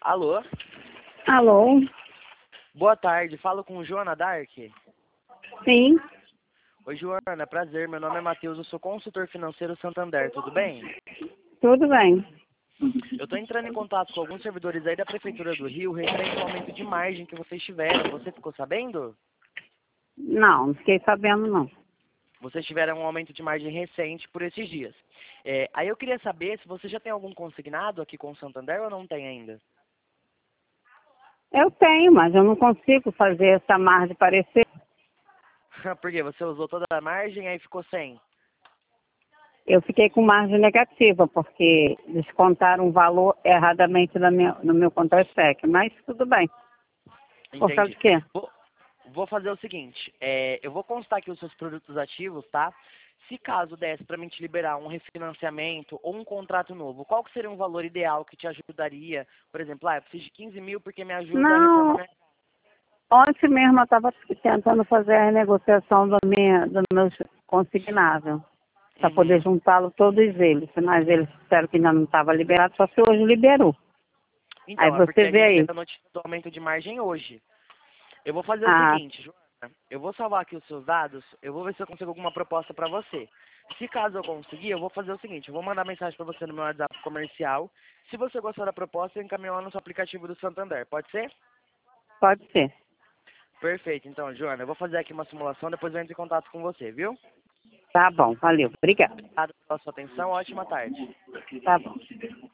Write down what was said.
Alô? Alô? Boa tarde, falo com Joana Dark. Sim, Oi, Joana, prazer. Meu nome é Matheus, eu sou consultor financeiro Santander, tudo bem? tudo bem. Eu estou entrando em contato com alguns servidores aí da Prefeitura do Rio referente ao aumento de margem que vocês tiveram. Você ficou sabendo? Não fiquei sabendo não. Vocês tiveram um aumento de margem recente por esses dias. Aí eu queria saber se você já tem algum consignado aqui com o Santander ou não tem ainda? Eu tenho, mas eu não consigo fazer essa margem parecer. Porque você usou toda a margem e aí ficou sem. Eu fiquei com margem negativa, porque descontaram um valor erradamente no meu contra-cheque. Mas tudo bem. Por causa Entendi. de quê? Vou fazer o seguinte, eu vou constar aqui os seus produtos ativos, tá? Se caso desse para mim te liberar um refinanciamento ou um contrato novo, qual que seria um valor ideal que te ajudaria? Por exemplo, eu preciso de 15 mil porque me ajuda a reformar Não, minha... ontem mesmo eu estava tentando fazer a renegociação do meu consignável, para poder Uhum. juntá-lo todos eles. Mas eles disseram que ainda não estava liberado, só se hoje liberou. Aí Então, é porque você a vê gente teve aí. a notícia do aumento de margem hoje. Eu vou fazer o Ah, seguinte, Joana, eu vou salvar aqui os seus dados, eu vou ver se eu consigo alguma proposta para você. Se caso eu conseguir, eu vou fazer o seguinte, eu vou mandar mensagem para você no meu WhatsApp comercial. Se você gostar da proposta, eu encaminho lá no seu aplicativo do Santander, pode ser? pode ser. Perfeito, então, Joana, eu vou fazer aqui uma simulação, depois eu entro em contato com você, viu? Tá bom, valeu. Obrigada. Obrigado pela sua atenção, ótima tarde. Tá bom.